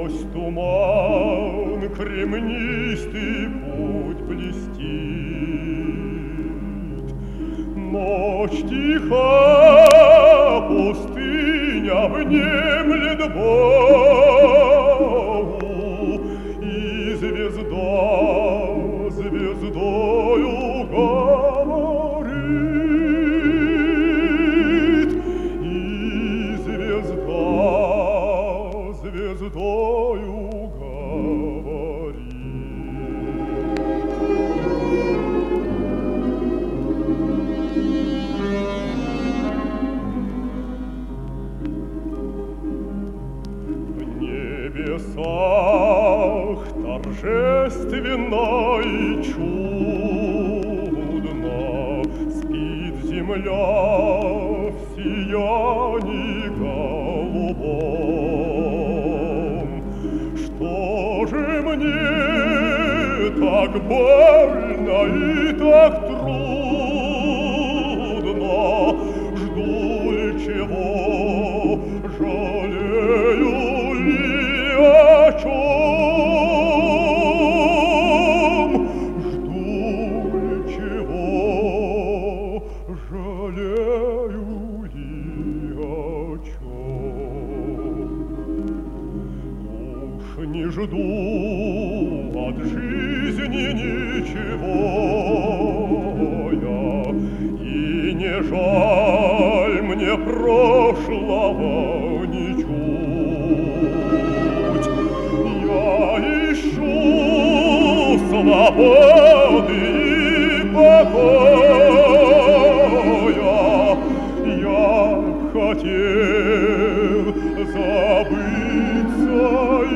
Сквозь туман кремнистый путь блестит. Ночь тиха, пустыня внемлет Богу, и звезда звездою говорит, и звездою говорит. В небесах торжественно и чудно спит земля в сиянии голубом. Что же мне так больно и так трудно? Жду ли чего, жалею ли о чем? Жду ли чего, жалею ли о чем? Уж не жду от жизни ничего я, и не жаль мне прошлого ничуть. Я ищу свободы и покоя, я хотел забыться и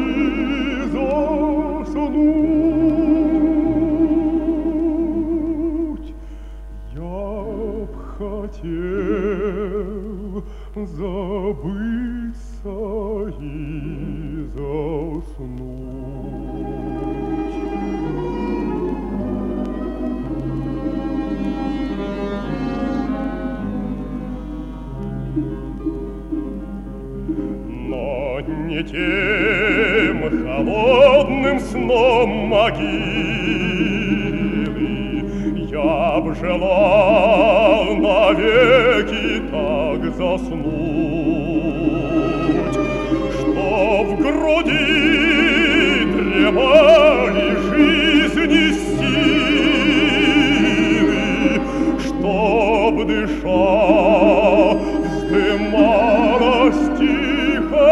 заснуть. Я б хотел забыться и заснуть. Но не тем холодным сном могилы я б желал навеки так заснуть, что в груди требовали жизни силы, чтоб дыша вздымалась тихо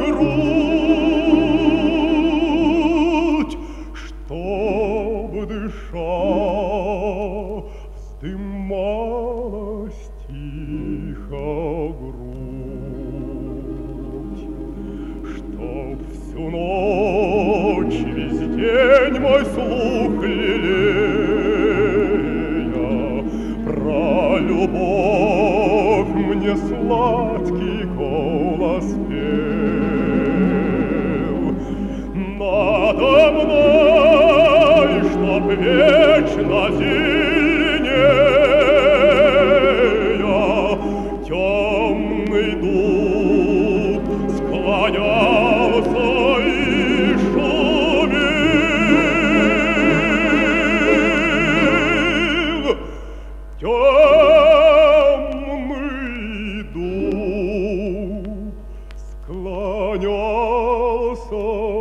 грудь, чтоб дыша вздымалась тихо грудь, чтоб всю ночь, весь день мой слух лелея про любовь мне сладкий голос пел. Надо мной, чтоб вечно зеленея темный дуб склонялся и шумел. Темный дуб склонялся